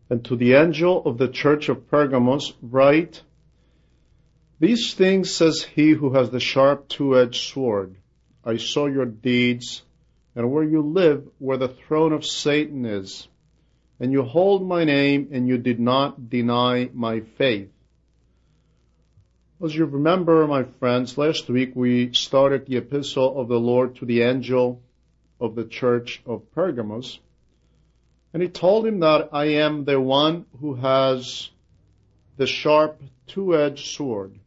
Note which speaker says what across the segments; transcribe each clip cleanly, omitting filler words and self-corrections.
Speaker 1: And to the angel of the church of Pergamos write, These things says he who has the sharp two-edged sword. I saw your deeds, and where you live, where the throne of Satan is. And you hold my name, and you did not deny my faith. As you remember, my friends, last week we started the epistle of the Lord to the angel of the church of Pergamos. And he told him that I am the one who has the sharp two-edged sword.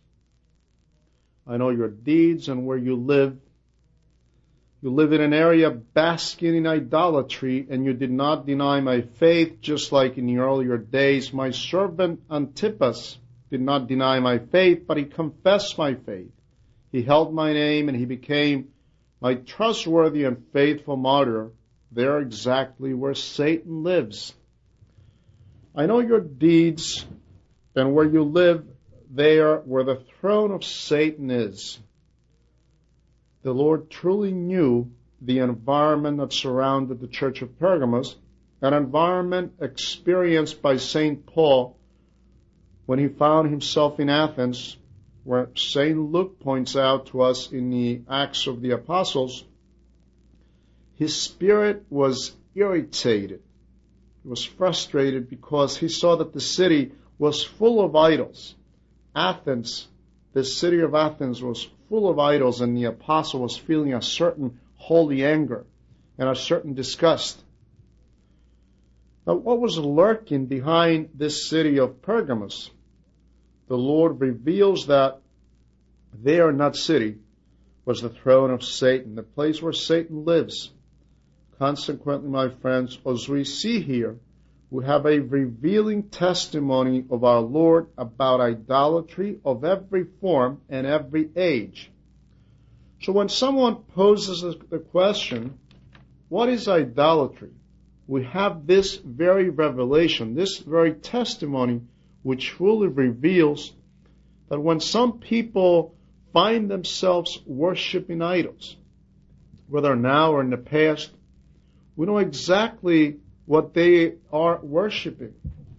Speaker 1: I know your deeds and where you live. You live in an area basking in idolatry, and you did not deny my faith, just like in the earlier days. My servant Antipas did not deny my faith, but he confessed my faith. He held my name, and he became my trustworthy and faithful martyr, there exactly where Satan lives. I know your deeds, and where you live, there where the throne of Satan is. The Lord truly knew the environment that surrounded the church of Pergamos, an environment experienced by St. Paul when he found himself in Athens, where St. Luke points out to us in the Acts of the Apostles. His spirit was irritated. He was frustrated because he saw that the city was full of idols. Athens, the city of Athens, was full of idols, and the apostle was feeling a certain holy anger and a certain disgust. Now, what was lurking behind this city of Pergamos? The Lord reveals that there in that city was the throne of Satan, the place where Satan lives. Consequently, my friends, as we see here, we have a revealing testimony of our Lord about idolatry of every form and every age. So when someone poses the question, what is idolatry? We have this very revelation, this very testimony, which truly reveals that when some people find themselves worshiping idols, whether now or in the past, we know exactly what they are worshiping.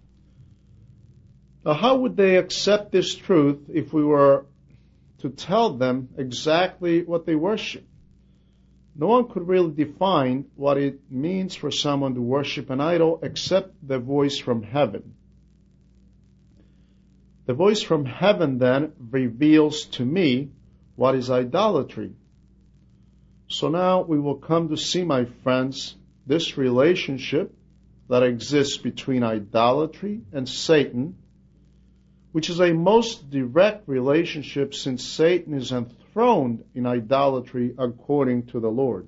Speaker 1: Now, how would they accept this truth if we were to tell them exactly what they worship? No one could really define what it means for someone to worship an idol except the voice from heaven. The voice from heaven then reveals to me what is idolatry. So now we will come to see, my friends, this relationship that exists between idolatry and Satan, which is a most direct relationship since Satan is enthroned in idolatry according to the Lord.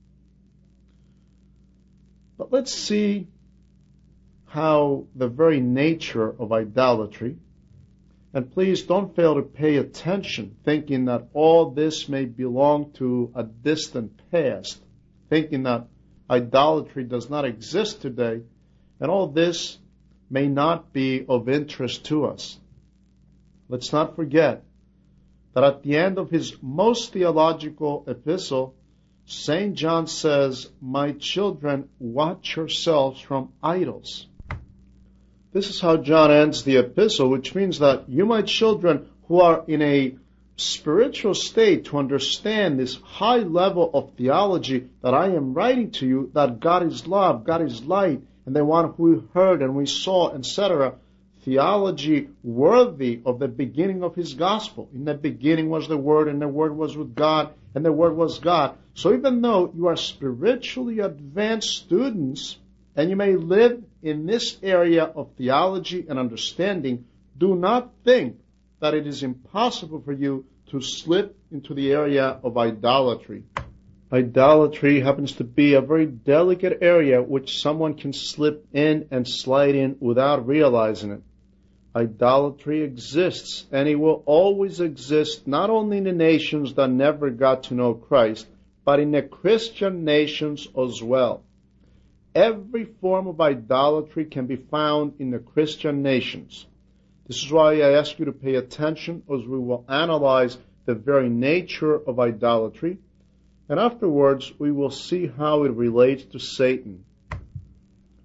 Speaker 1: But let's see how the very nature of idolatry, and please don't fail to pay attention, thinking that all this may belong to a distant past, thinking that idolatry does not exist today, and all this may not be of interest to us. Let's not forget that at the end of his most theological epistle, St. John says, "My children, watch yourselves from idols." This is how John ends the epistle, which means that you, my children, who are in a spiritual state to understand this high level of theology that I am writing to you, that God is love, God is light, and the one who we heard and we saw, etc., theology worthy of the beginning of his gospel. In the beginning was the Word, and the Word was with God, and the Word was God. So even though you are spiritually advanced students, and you may live in this area of theology and understanding, do not think that it is impossible for you to slip into the area of idolatry. Idolatry happens to be a very delicate area which someone can slip in and slide in without realizing it. Idolatry exists, and it will always exist, not only in the nations that never got to know Christ, but in the Christian nations as well. Every form of idolatry can be found in the Christian nations. This is why I ask you to pay attention as we will analyze the very nature of idolatry, and afterwards we will see how it relates to Satan.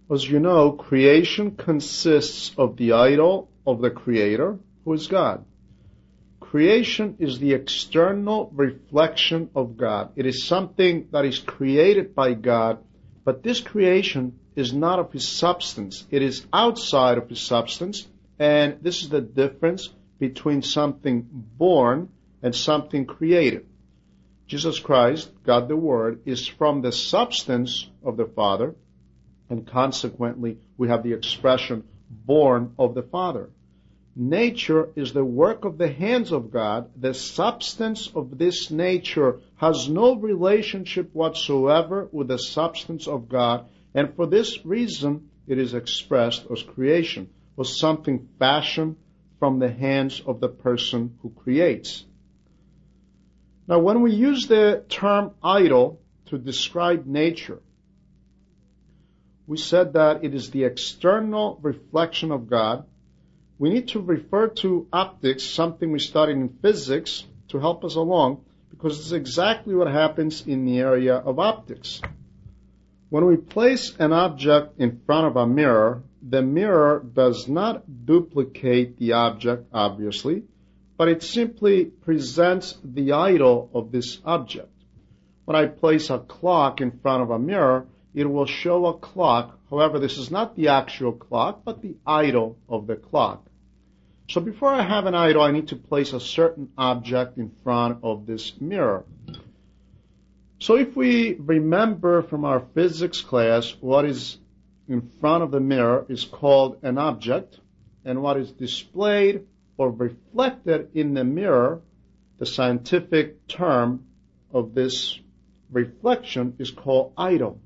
Speaker 1: As you know, creation consists of the idol of the Creator, who is God. Creation is the external reflection of God. It is something that is created by God, but this creation is not of His substance. It is outside of His substance, and this is the difference between something born and something created. Jesus Christ, God the Word, is from the substance of the Father, and consequently we have the expression born of the Father. Nature is the work of the hands of God. The substance of this nature has no relationship whatsoever with the substance of God, and for this reason it is expressed as creation, as something fashioned from the hands of the person who creates. Now, when we use the term idol to describe nature, we said that it is the external reflection of God. We need to refer to optics, something we studied in physics, to help us along, because it's exactly what happens in the area of optics. When we place an object in front of a mirror, the mirror does not duplicate the object, obviously, but it simply presents the idol of this object. When I place a clock in front of a mirror, it will show a clock. However, this is not the actual clock, but the idol of the clock. So before I have an idol, I need to place a certain object in front of this mirror. So if we remember from our physics class, what is in front of the mirror is called an object, and what is displayed or reflected in the mirror, the scientific term of this reflection is called idol.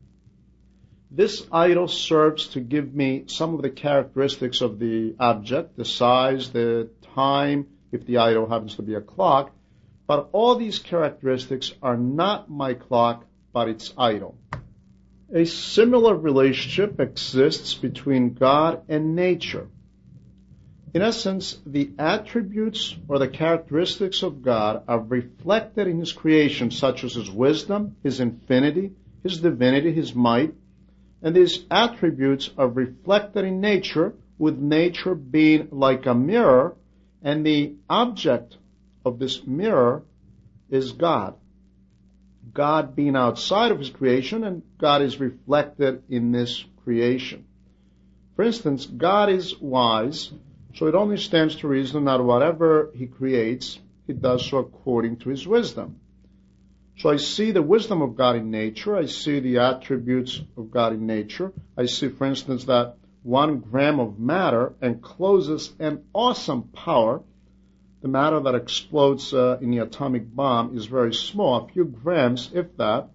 Speaker 1: This idol serves to give me some of the characteristics of the object, the size, the time, if the idol happens to be a clock, but all these characteristics are not my clock, but its idol. A similar relationship exists between God and nature. In essence, the attributes or the characteristics of God are reflected in His creation, such as His wisdom, His infinity, His divinity, His might, and these attributes are reflected in nature, with nature being like a mirror, and the object of this mirror is God. God being outside of His creation, and God is reflected in this creation. For instance, God is wise, so it only stands to reason that whatever He creates, He does so according to His wisdom. So I see the wisdom of God in nature. I see the attributes of God in nature. I see, for instance, that 1 gram of matter encloses an awesome power. The matter that explodes in the atomic bomb is very small, a few grams, if that,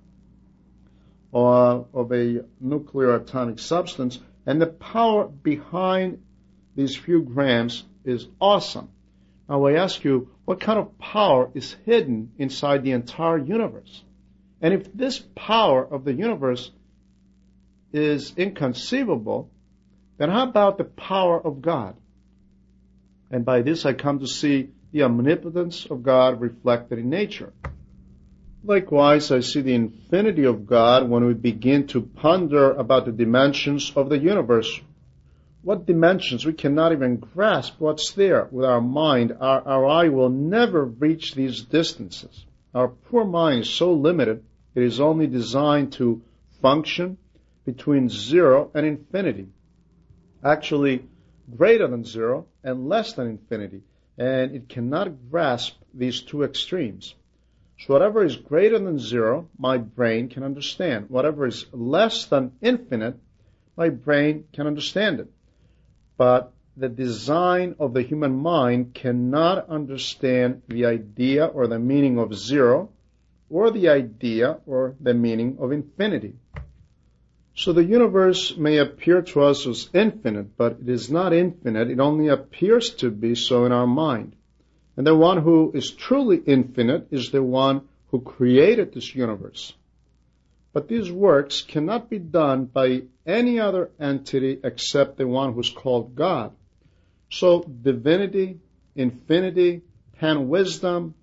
Speaker 1: of a nuclear atomic substance, and the power behind these few grams is awesome. Now I ask you, what kind of power is hidden inside the entire universe? And if this power of the universe is inconceivable, then how about the power of God? And by this I come to see the omnipotence of God reflected in nature. Likewise, I see the infinity of God when we begin to ponder about the dimensions of the universe. What dimensions? We cannot even grasp what's there with our mind. Our eye will never reach these distances. Our poor mind is so limited, it is only designed to function between 0 and infinity. Actually, greater than 0 and less than infinity. And it cannot grasp these two extremes. So whatever is greater than 0, my brain can understand. Whatever is less than infinite, my brain can understand it. But the design of the human mind cannot understand the idea or the meaning of 0, or the idea or the meaning of infinity. So the universe may appear to us as infinite, but it is not infinite. It only appears to be so in our mind. And the one who is truly infinite is the one who created this universe. But these works cannot be done by any other entity except the one who's called God. So divinity, infinity, pan-wisdom,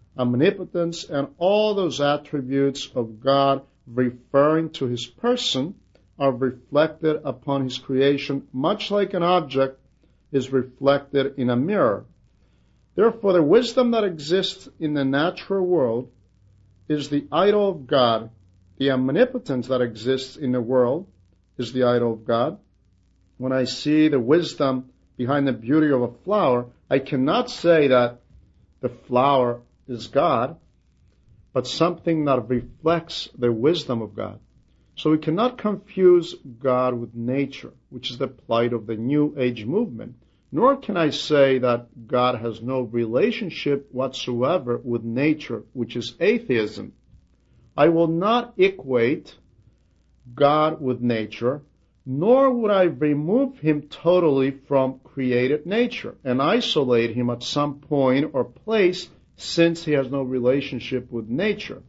Speaker 1: omnipotence, and all those attributes of God referring to His person are reflected upon his creation, much like an object is reflected in a mirror. Therefore, the wisdom that exists in the natural world is the idol of God. The omnipotence that exists in the world is the idol of God. When I see the wisdom behind the beauty of a flower, I cannot say that the flower is God, but something that reflects the wisdom of God. So we cannot confuse God with nature, which is the plight of the New Age movement. Nor can I say that God has no relationship whatsoever with nature, which is atheism. I will not equate God with nature, nor would I remove him totally from created nature and isolate him at some point or place, since he has no relationship with nature.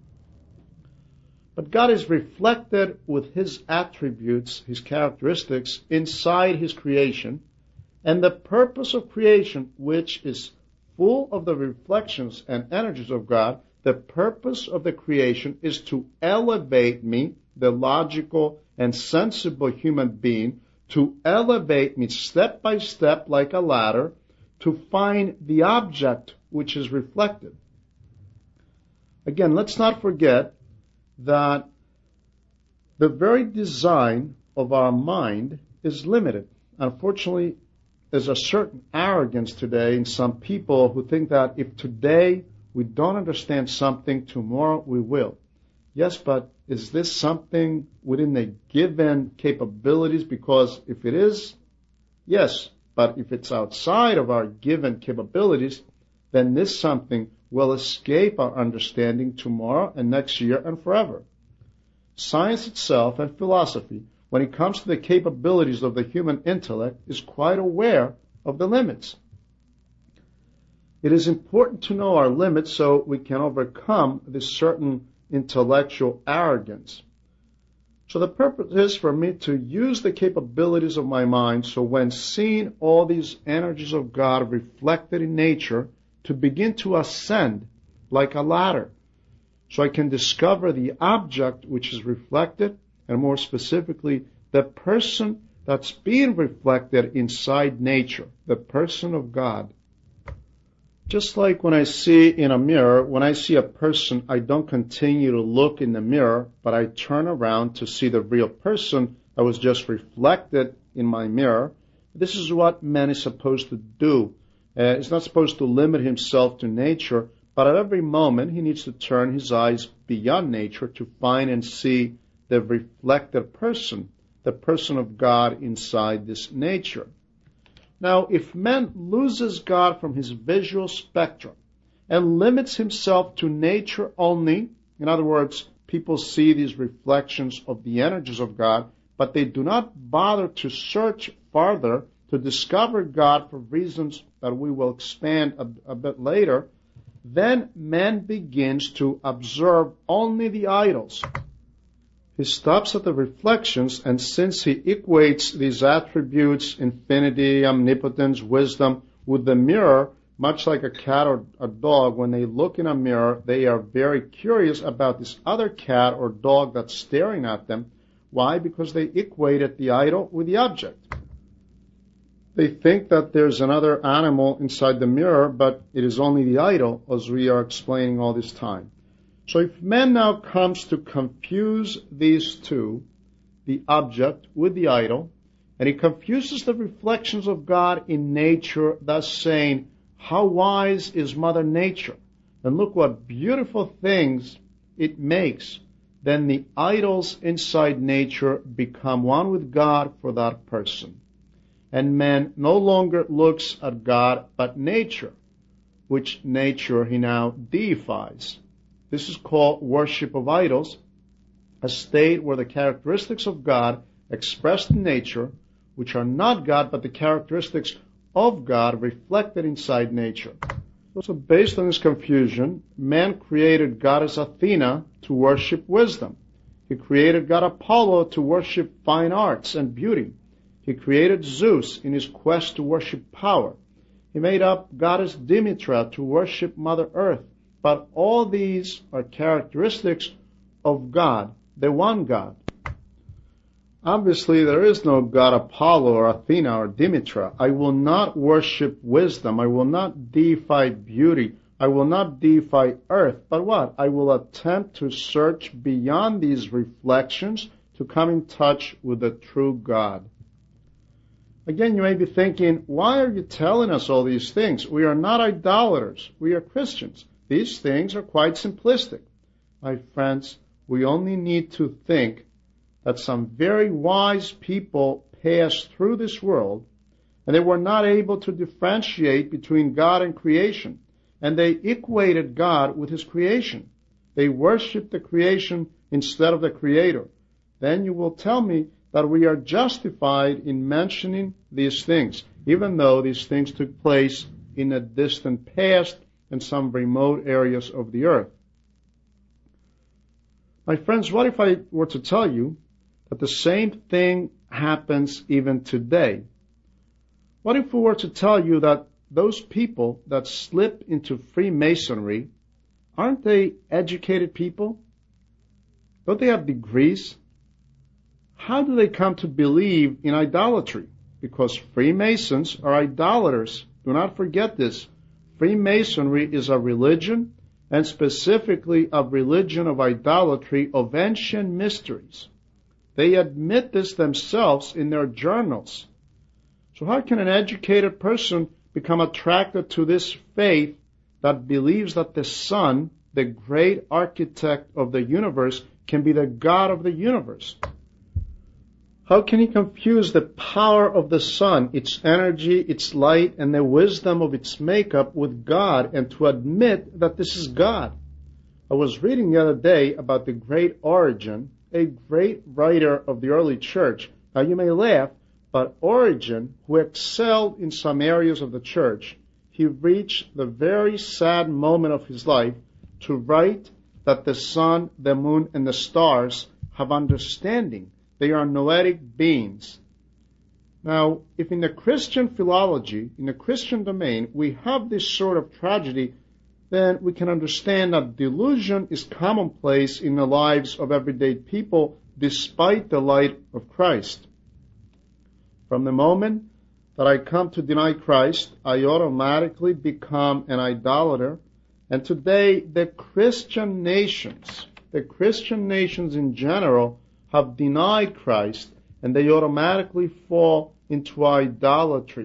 Speaker 1: But God is reflected with his attributes, his characteristics, inside his creation, and the purpose of creation, which is full of the reflections and energies of God, the purpose of the creation is to elevate me, the logical and sensible human being, to elevate me step by step like a ladder to find the object which is reflected. Again, let's not forget that the very design of our mind is limited. Unfortunately, there's a certain arrogance today in some people who think that if today we don't understand something, tomorrow we will. Yes, but is this something within the given capabilities? Because if it is, yes, but if it's outside of our given capabilities, then this something will escape our understanding tomorrow and next year and forever. Science itself and philosophy, when it comes to the capabilities of the human intellect, is quite aware of the limits. It is important to know our limits so we can overcome this certain intellectual arrogance. So the purpose is for me to use the capabilities of my mind, so when seeing all these energies of God reflected in nature, to begin to ascend like a ladder, so I can discover the object which is reflected, and more specifically, the person that's being reflected inside nature, the person of God. Just like when I see in a mirror, when I see a person, I don't continue to look in the mirror, but I turn around to see the real person that was just reflected in my mirror. This is what man is supposed to do. He's not supposed to limit himself to nature, but at every moment he needs to turn his eyes beyond nature to find and see the reflected person, the person of God inside this nature. Now, if man loses God from his visual spectrum and limits himself to nature only, in other words, people see these reflections of the energies of God, but they do not bother to search farther to discover God for reasons that we will expand a bit later, then man begins to observe only the idols. He stops at the reflections, and since he equates these attributes, infinity, omnipotence, wisdom, with the mirror, much like a cat or a dog, when they look in a mirror, they are very curious about this other cat or dog that's staring at them. Why? Because they equated the idol with the object. They think that there's another animal inside the mirror, but it is only the idol, as we are explaining all this time. So if man now comes to confuse these two, the object with the idol, and he confuses the reflections of God in nature, thus saying, how wise is Mother Nature? And look what beautiful things it makes. Then the idols inside nature become one with God for that person. And man no longer looks at God but nature, which nature he now deifies. This is called worship of idols, a state where the characteristics of God expressed in nature, which are not God but the characteristics of God reflected inside nature. So based on this confusion, man created goddess Athena to worship wisdom. He created God Apollo to worship fine arts and beauty. He created Zeus in his quest to worship power. He made up goddess Demetra to worship Mother Earth. But all these are characteristics of God, the one God. Obviously, there is no god Apollo or Athena or Demeter. I will not worship wisdom. I will not deify beauty. I will not deify earth. But what? I will attempt to search beyond these reflections to come in touch with the true God. Again, you may be thinking, why are you telling us all these things? We are not idolaters. We are Christians. These things are quite simplistic. My friends, we only need to think that some very wise people passed through this world and they were not able to differentiate between God and creation, and they equated God with his creation. They worshiped the creation instead of the Creator. Then you will tell me that we are justified in mentioning these things, even though these things took place in a distant past in some remote areas of the earth. My friends, what if I were to tell you that the same thing happens even today? What if we were to tell you that those people that slip into Freemasonry, aren't they educated people? Don't they have degrees? How do they come to believe in idolatry? Because Freemasons are idolaters. Do not forget this. Freemasonry is a religion, and specifically a religion of idolatry of ancient mysteries. They admit this themselves in their journals. So how can an educated person become attracted to this faith that believes that the sun, the great architect of the universe, can be the God of the universe? How can he confuse the power of the sun, its energy, its light, and the wisdom of its makeup with God, and to admit that this is God? I was reading the other day about the great Origen, a great writer of the early church. Now you may laugh, but Origen, who excelled in some areas of the church, he reached the very sad moment of his life to write that the sun, the moon, and the stars have understanding. They are noetic beings. Now, if in the Christian philology, in the Christian domain, we have this sort of tragedy, then we can understand that delusion is commonplace in the lives of everyday people despite the light of Christ. From the moment that I come to deny Christ, I automatically become an idolater. And today, the Christian nations in general, have denied Christ, and they automatically fall into idolatry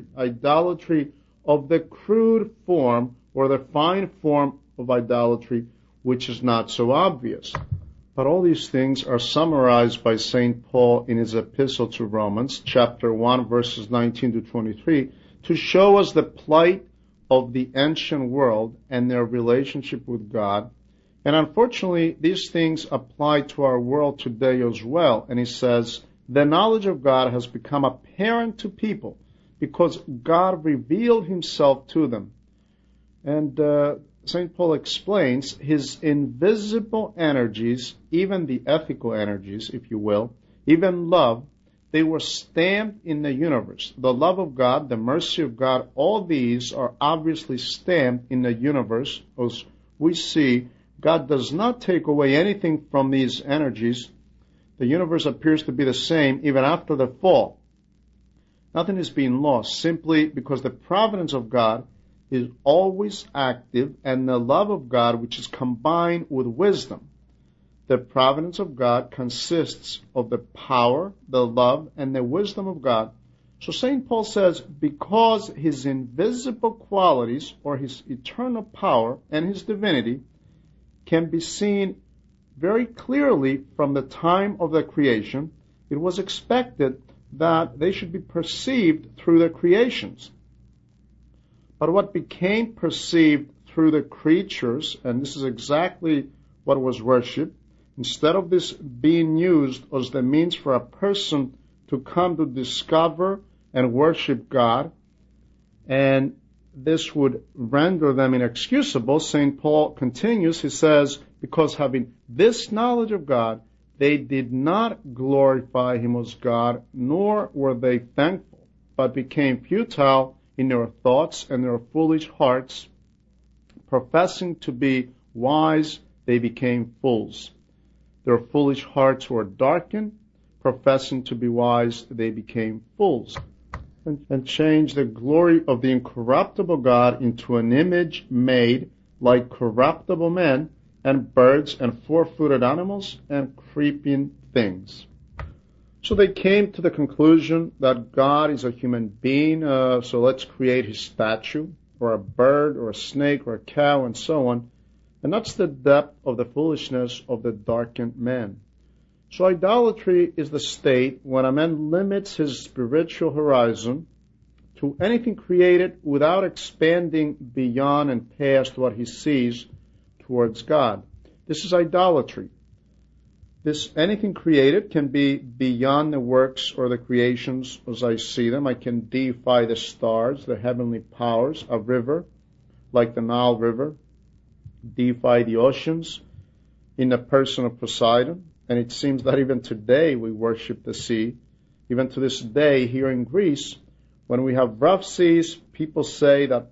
Speaker 1: of the crude form or the fine form of idolatry, which is not so obvious. But all these things are summarized by St. Paul in his epistle to Romans, chapter 1, verses 19 to 23, to show us the plight of the ancient world and their relationship with God. And unfortunately, these things apply to our world today as well. And he says, the knowledge of God has become apparent to people because God revealed himself to them. And St. Paul explains his invisible energies, even the ethical energies, if you will, even love, they were stamped in the universe. The love of God, the mercy of God, all these are obviously stamped in the universe. As we see, God does not take away anything from these energies. The universe appears to be the same even after the fall. Nothing is being lost simply because the providence of God is always active and the love of God, which is combined with wisdom. The providence of God consists of the power, the love, and the wisdom of God. So St. Paul says, because his invisible qualities or his eternal power and his divinity can be seen very clearly from the time of the creation, it was expected that they should be perceived through the creations. But what became perceived through the creatures, and this is exactly what was worshipped, instead of this being used as the means for a person to come to discover and worship God, and this would render them inexcusable, St. Paul continues, he says, because having this knowledge of God, they did not glorify him as God, nor were they thankful, but became futile in their thoughts and their foolish hearts. Professing to be wise, they became fools. Their foolish hearts were darkened. professing to be wise, they became fools, and changed the glory of the incorruptible God into an image made like corruptible men and birds and four-footed animals and creeping things. So they came to the conclusion that God is a human being, so let's create his statue, or a bird, or a snake, or a cow, and so on. And that's the depth of the foolishness of the darkened man. So idolatry is the state when a man limits his spiritual horizon to anything created without expanding beyond and past what he sees towards God. This is idolatry. Anything created can be beyond the works or the creations as I see them. I can deify the stars, the heavenly powers, a river like the Nile River, deify the oceans in the person of Poseidon. And it seems that even today we worship the sea. Even to this day here in Greece, when we have rough seas, people say that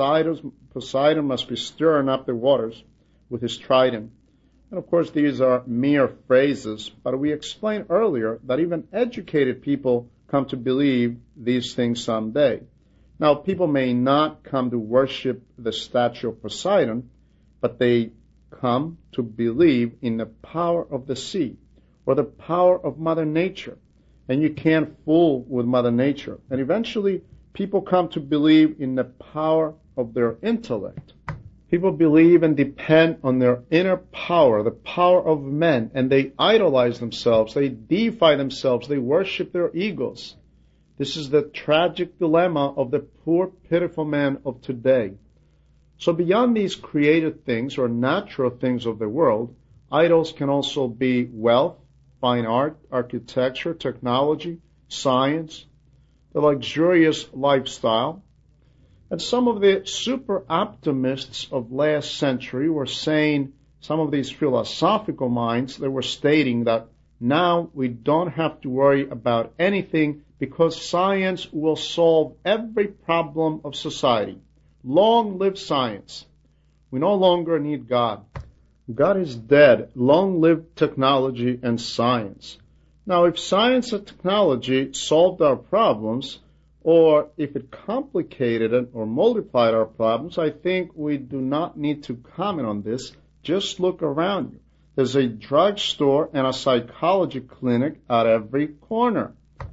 Speaker 1: Poseidon must be stirring up the waters with his trident. And of course, these are mere phrases, but we explained earlier that even educated people come to believe these things someday. Now, people may not come to worship the statue of Poseidon, but they come to believe in the power of the sea or the power of Mother Nature. And you can't fool with Mother Nature. And eventually, people come to believe in the power of their intellect. People believe and depend on their inner power, the power of men, and they idolize themselves, they deify themselves, they worship their egos. This is the tragic dilemma of the poor, pitiful man of today. So beyond these created things or natural things of the world, idols can also be wealth, fine art, architecture, technology, science, the luxurious lifestyle. And some of the super optimists of last century were saying, some of these philosophical minds, they were stating that now we don't have to worry about anything because science will solve every problem of society. Long live science. We no longer need God. God is dead. Long live technology and science. Now, if science and technology solved our problems, or if it complicated it or multiplied our problems, I think we do not need to comment on this. Just look around you. There's a drugstore and a psychology clinic at every corner.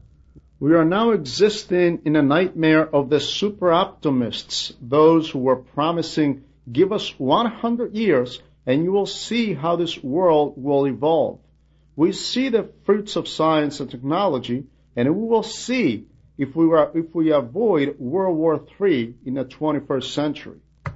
Speaker 1: We are now existing in a nightmare of the super optimists, those who were promising, give us 100 years and you will see how this world will evolve. We see the fruits of science and technology, and we will see if we avoid World War III in the 21st century.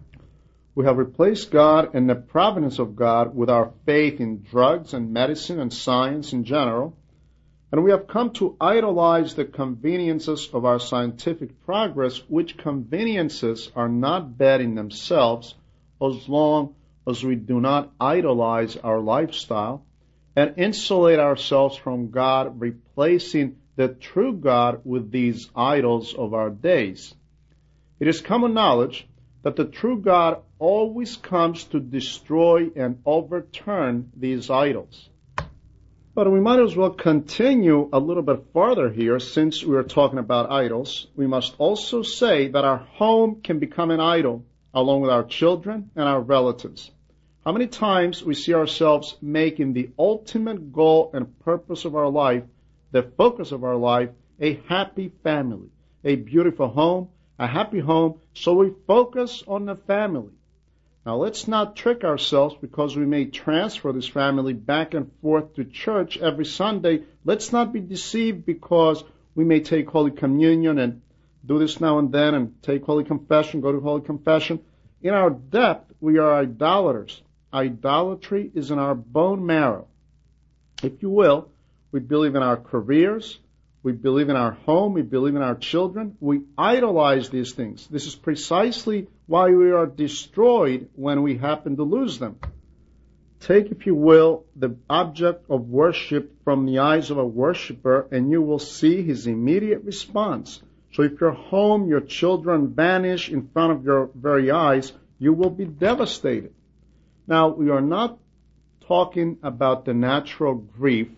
Speaker 1: We have replaced God and the providence of God with our faith in drugs and medicine and science in general, and we have come to idolize the conveniences of our scientific progress, which conveniences are not bad in themselves as long as we do not idolize our lifestyle and insulate ourselves from God, replacing the true God with these idols of our days. It is common knowledge that the true God always comes to destroy and overturn these idols. But we might as well continue a little bit farther here, since we are talking about idols. We must also say that our home can become an idol, along with our children and our relatives. How many times we see ourselves making the ultimate goal and purpose of our life, the focus of our life, a happy family, a beautiful home, a happy home, so we focus on the family. Now, let's not trick ourselves because we may transfer this family back and forth to church every Sunday. Let's not be deceived because we may take Holy Communion and do this now and then and take Holy Confession, go to Holy Confession. In our depth, we are idolaters. Idolatry is in our bone marrow. If you will, we believe in our careers, we believe in our home, we believe in our children. We idolize these things. This is precisely why we are destroyed when we happen to lose them. Take, if you will, the object of worship from the eyes of a worshiper, and you will see his immediate response. So if your home, your children vanish in front of your very eyes, you will be devastated. Now, we are not talking about the natural grief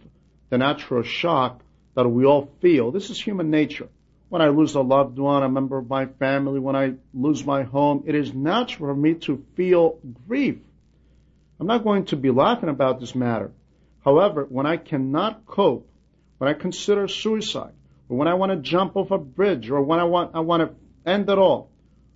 Speaker 1: the natural shock that we all feel. This is human nature. When I lose a loved one, a member of my family, when I lose my home, it is natural for me to feel grief. I'm not going to be laughing about this matter. However, when I cannot cope, when I consider suicide, or when I want to jump off a bridge, or when I want to end it all,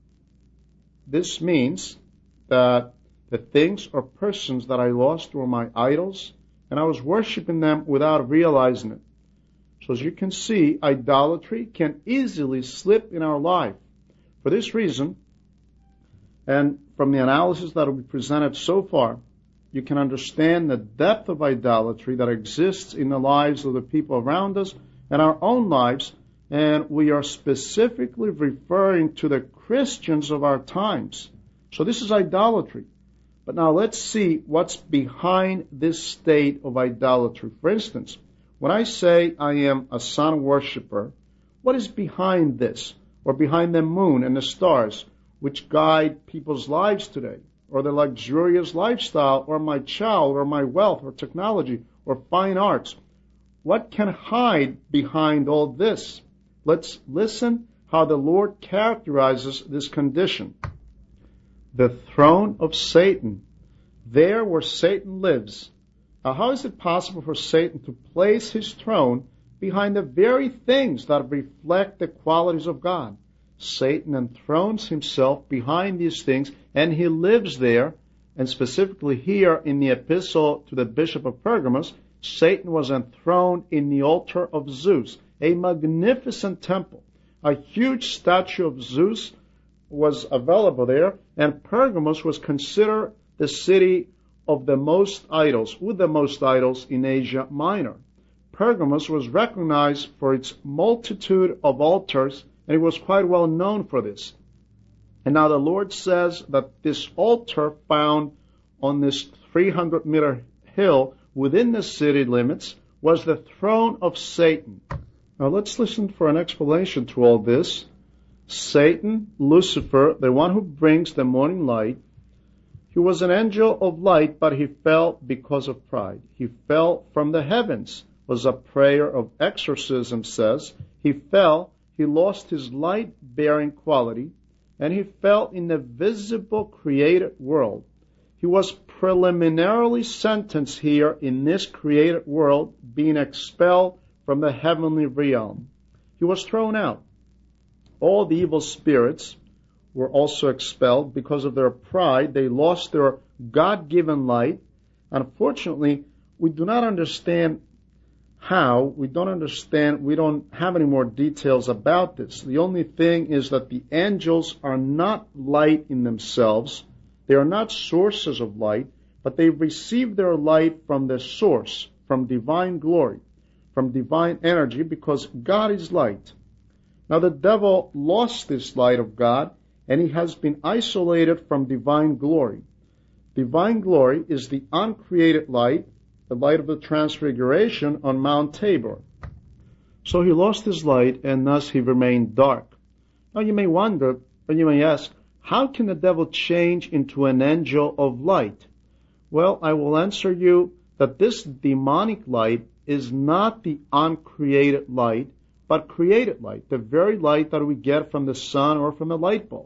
Speaker 1: this means that the things or persons that I lost were my idols, and I was worshiping them without realizing it. So as you can see, idolatry can easily slip in our life. For this reason, and from the analysis that will be presented so far, you can understand the depth of idolatry that exists in the lives of the people around us and our own lives, and we are specifically referring to the Christians of our times. So this is idolatry. But now let's see what's behind this state of idolatry. For instance, when I say I am a sun worshiper, what is behind this, or behind the moon and the stars, which guide people's lives today, or the luxurious lifestyle, or my child, or my wealth, or technology, or fine arts? What can hide behind all this? Let's listen how the Lord characterizes this condition. The throne of Satan, there where Satan lives. Now, how is it possible for Satan to place his throne behind the very things that reflect the qualities of God? Satan enthrones himself behind these things, and he lives there. And specifically here in the epistle to the bishop of Pergamos, Satan was enthroned in the altar of Zeus, a magnificent temple. A huge statue of Zeus was available there, and Pergamos was considered the city of the most idols, with the most idols in Asia Minor. Pergamos was recognized for its multitude of altars, and it was quite well known for this. And now the Lord says that this altar found on this 300-meter hill within the city limits was the throne of Satan. Now let's listen for an explanation to all this. Satan, Lucifer, the one who brings the morning light, he was an angel of light, but he fell because of pride. He fell from the heavens, as a prayer of exorcism says. He fell, he lost his light-bearing quality, and he fell in the visible created world. He was preliminarily sentenced here in this created world, being expelled from the heavenly realm. He was thrown out. All the evil spirits were also expelled because of their pride. They lost their God-given light. Unfortunately, we do not understand how. We don't have any more details about this. The only thing is that the angels are not light in themselves. They are not sources of light, but they receive their light from the source, from divine glory, from divine energy, because God is light. Now the devil lost this light of God, and he has been isolated from divine glory. Divine glory is the uncreated light, the light of the transfiguration on Mount Tabor. So he lost his light, and thus he remained dark. Now you may wonder, or you may ask, how can the devil change into an angel of light? Well, I will answer you that this demonic light is not the uncreated light, but created light, the very light that we get from the sun or from a light bulb.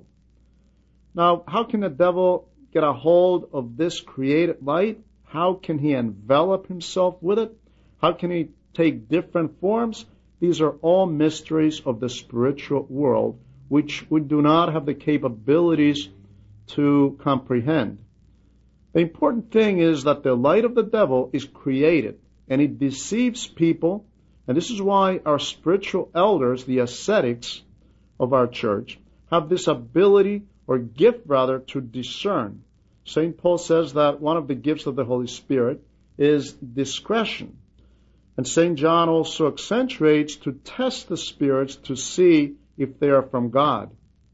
Speaker 1: Now, how can the devil get a hold of this created light? How can he envelop himself with it? How can he take different forms? These are all mysteries of the spiritual world, which we do not have the capabilities to comprehend. The important thing is that the light of the devil is created, and it deceives people. And this is why our spiritual elders, the ascetics of our church, have this ability, or gift rather, to discern. St. Paul says that one of the gifts of the Holy Spirit is discretion. And St. John also accentuates to test the spirits to see if they are from God.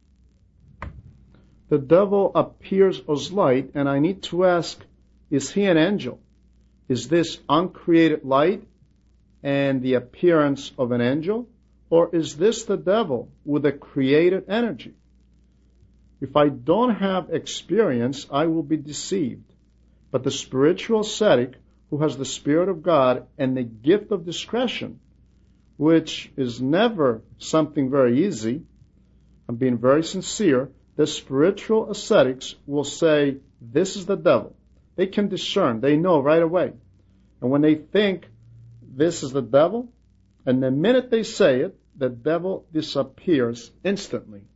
Speaker 1: The devil appears as light, and I need to ask, is he an angel? Is this uncreated light and the appearance of an angel? Or is this the devil with a created energy? If I don't have experience, I will be deceived. But the spiritual ascetic who has the Spirit of God and the gift of discretion, which is never something very easy, I'm being very sincere, the spiritual ascetics will say, this is the devil. They can discern. They know right away. And when they think this is the devil, and the minute they say it, the devil disappears instantly.